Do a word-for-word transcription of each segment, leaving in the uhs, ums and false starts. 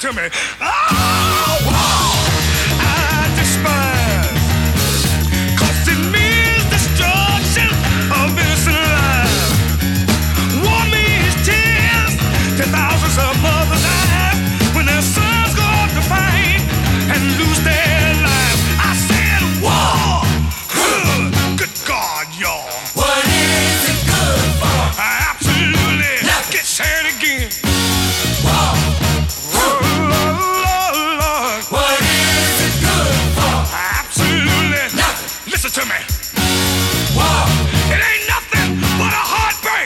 to me. Oh, war I despise, 'cause it means destruction of innocent lives. War means tears to thousands of mothers' eyes when their sons go out to fight and lose their lives. I said war. Huh. Good God, y'all. What is it good for? Absolutely. Nothing. Get said again. War. Oh, Lord, Lord. What is it good for? Absolutely. Nothing. Listen to me. War. It ain't nothing but a heartbreak.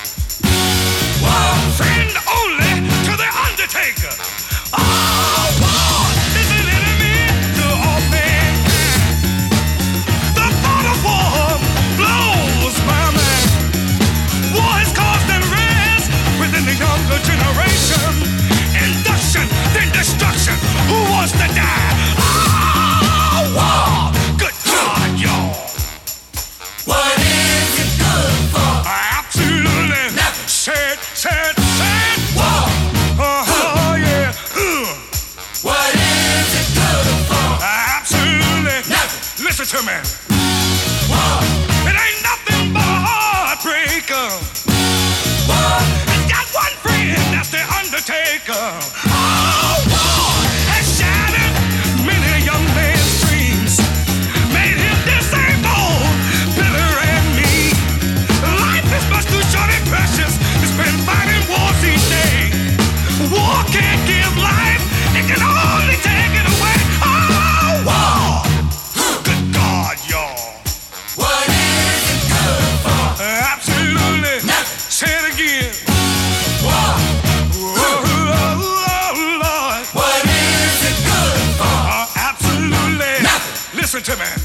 War. Friend only to the undertaker. Oh, war is an enemy to all mankind. The thought of war blows my mind. War has caused unrest within the younger generation. Induction, then destruction. Who wants to die? Oh, war. Good God, y'all. What is it good for? Absolutely. Nothing. Said, said, said. War. Oh, yeah. Uh, What is it good for? Absolutely. Nothing. Listen to me. War. It ain't nothing but a heartbreaker. War. It's got one friend, that's the undertaker. Oh, war has shattered many a young man's dreams, made him disabled, bitter and mean. Life is much too short and precious to spend fighting wars each day. War can't give life, it can only take it away. Oh, war. Good God, y'all. What is it good for? Absolutely. Nothing. Say it again. War. Oh, oh, oh, Lord. What is it good for? Uh, absolutely. Nothing. Listen to me.